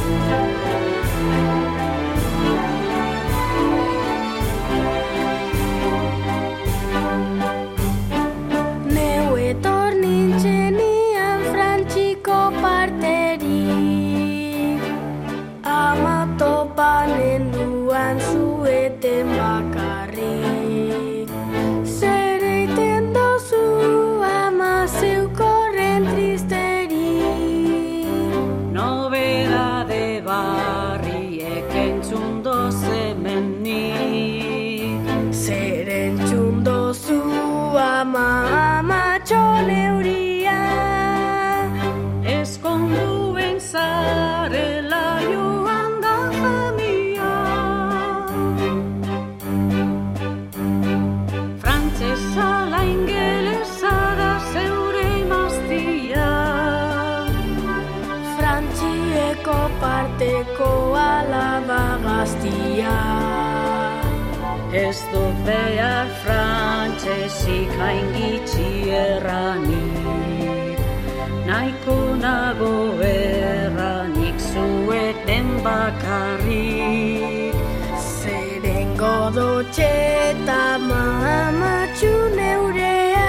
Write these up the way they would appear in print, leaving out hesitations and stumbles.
Ez dut behar frantsesik haingitxi erranik, nahiko nago erranik zueten bakarrik. Zeren godotxe eta mamatxu neurea,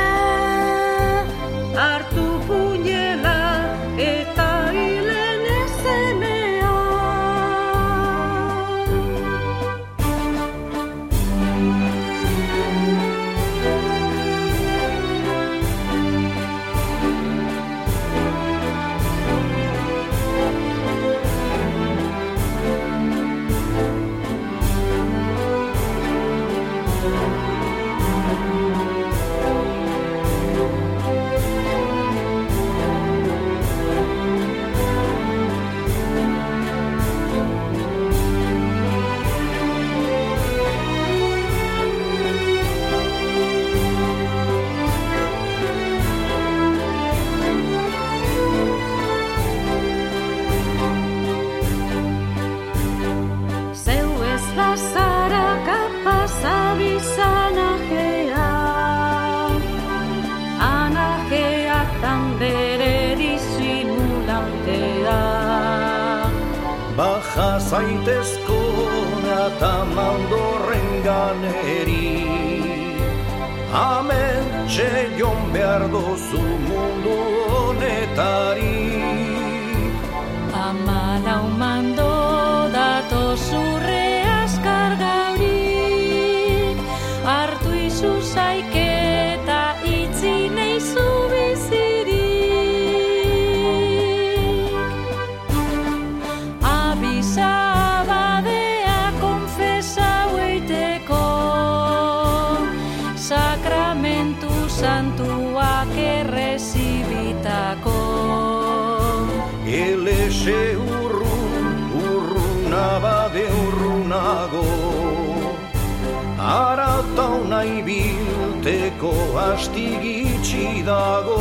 hartu puñela eta hilen ezenea. Baja zaitezko eta mandorren ganeri, amentxe jon behar dozu mundu honetari. Hamalau mando dato zurre askar gaurik, hartu izu zaiketa itzi neizu bizirik. Abadea konfesa hueiteko, sakramentu santuak errezibitako. Elexe urrunabade urrunago, aratau nahi bilteko astigitxi dago.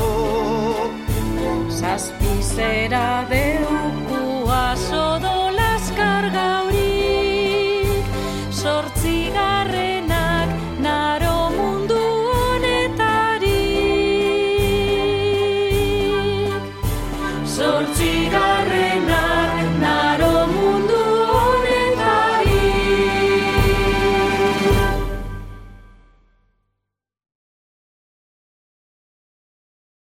Zazpizera deuku azodo laskar gaurik, zortzigarrenak naro mundu honetarik. Zortzi